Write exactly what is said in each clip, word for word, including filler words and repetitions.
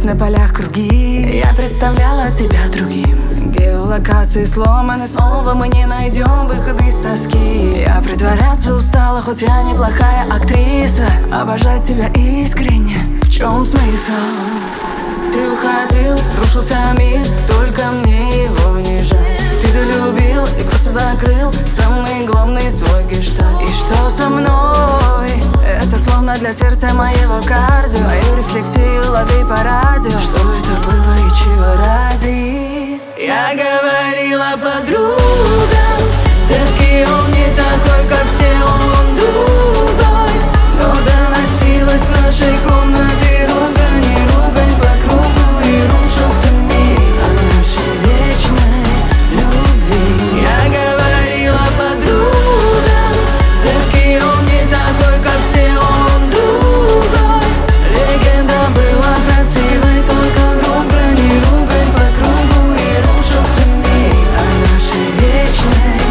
Любовь на полях круги. Я представляла тебя другим. Геолокации сломаны, снова мы не найдем выхода из тоски. Я притворяться устала, хоть я неплохая актриса. Обожать тебя искренне, в чем смысл? Ты уходил, рушился мир, только мне его не жаль. Ты долюбил и просто закрыл самый главный свой гештальт. И что со мной? Это словно для сердца моего кардио. Мою рефлексию лови по радио. Что это было и чего ради? Я говорила подругам, терпкий он не такой, как все, он другой. Но доносилась с нашей комнаты ругань и ругань по кругу. И рушился мир о нашей вечной любви. Я говорила подругам, терпкий он не такой, как все, он другой. Легенда была красивой, только ругань и ругань по кругу. И рушился мир о нашей вечной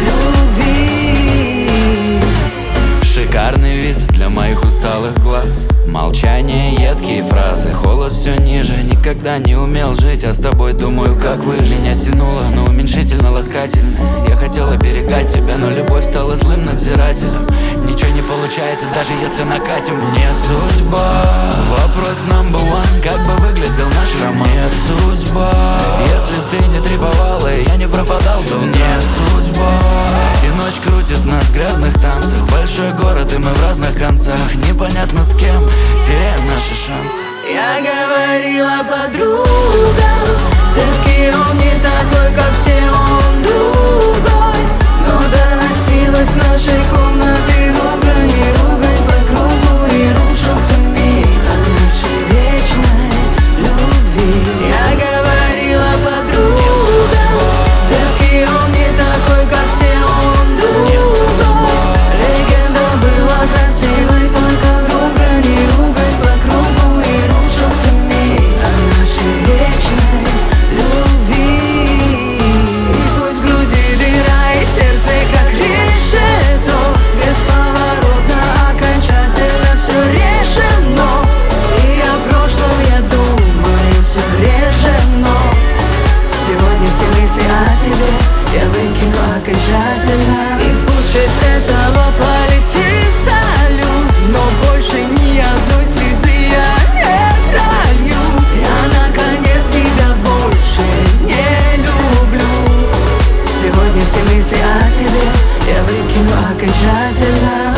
любви. Шикарный вид для моих усталых глаз. Молчание, едкие фразы, холод все ниже. Никогда не умел жить, а с тобой думаю, как выжить. Меня тянуло, но уменьшительно ласкательно. Я хотел оберегать тебя, но любовь стала злым надзирателем. Ничего не получается, даже если накатим. Не судьба, вопрос number one. Как бы выглядел наш роман? Не судьба, если ты не требовала, и я не пропадал, то не судьба. И ночь крутит нас в грязных танцах. Большой город, и мы в разных концах. Непонятно с кем, теряем наши шансы. Я говорила подругам, терпкий он не такой, как все, он другой. Но доносилась с нашей комнаты ругань и ругань по кругу. И рушился мир о нашей вечной любви. Я говорила подругам, терпкий он не такой, как все, он другой. Легенда была красивой, только ругань и ругань по кругу. И рушился мир о нашей вечной любви. И пусть в груди дыра и сердце как решето, бесповоротно, окончательно все решено. И о прошлом я думаю все реже, но сегодня все мысли о тебе я выкину окончательно. И пусть без этого полетит салют, но больше ни одной слезы я не пролью. Я наконец тебя больше не люблю. Сегодня все мысли о тебе я выкину окончательно.